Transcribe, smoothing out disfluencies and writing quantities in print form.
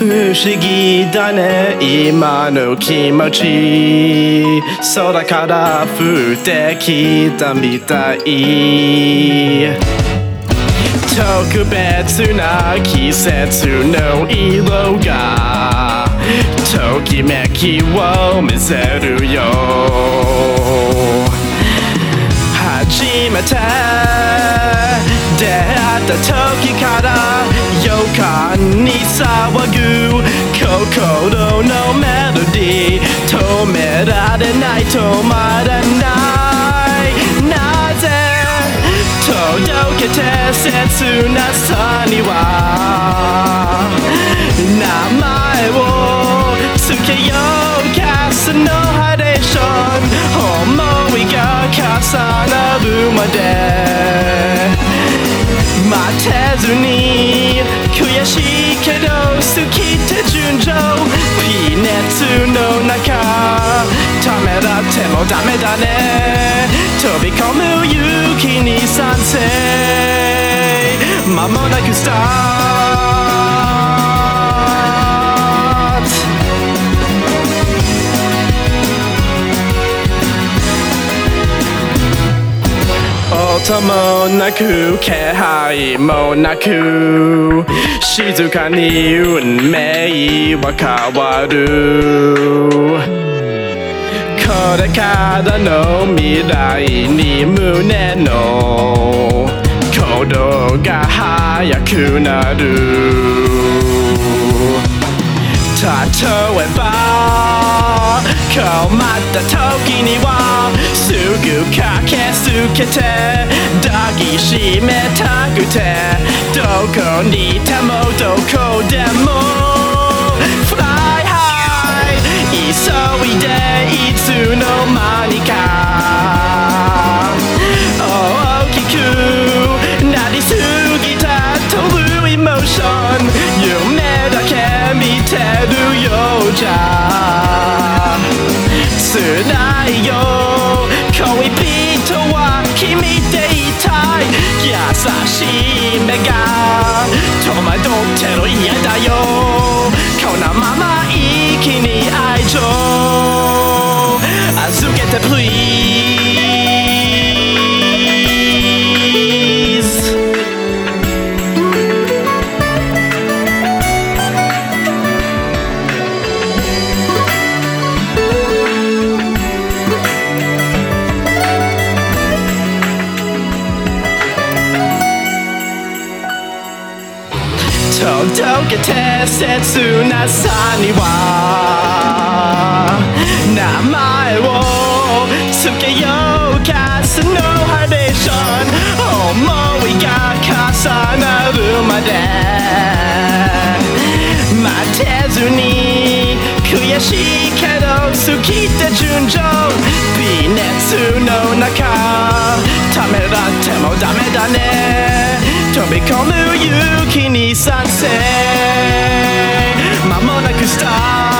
不思議だね今の気持ち空から降ってきたみたい特別な季節の色がときめきを見せるよ初めて出会った時から予感に騒ぐ心のメロディー止められない止まらないなぜ届けて切なさには名前をつけようかそのハレーション思いが重なるまで待てずに悔しいけど好きって純情微熱の中ためらってもダメだね飛び込む勇気に賛成間もなくスター音もなく気配もなく静かに運命は変わるこれからの未来に胸の鼓動が速くなる例えば困った時にはすぐ駆けつけて抱きしめたくてどこにいてもどこでも Fly high 急いでいつの間にか大きくなりすぎた飛ぶエモーション夢だけ見てるようじゃ辛いよ恋人は君でいたい優しい目が戸惑ってる嫌だよこのまま一気に愛情預けて Please届けて切なさには名前をつけようかそのハレーション思いが重なるまで待てずに悔しいけど好きって純情微熱の中ためらってもダメだね飛び込む勇気に賛成間もなくスタート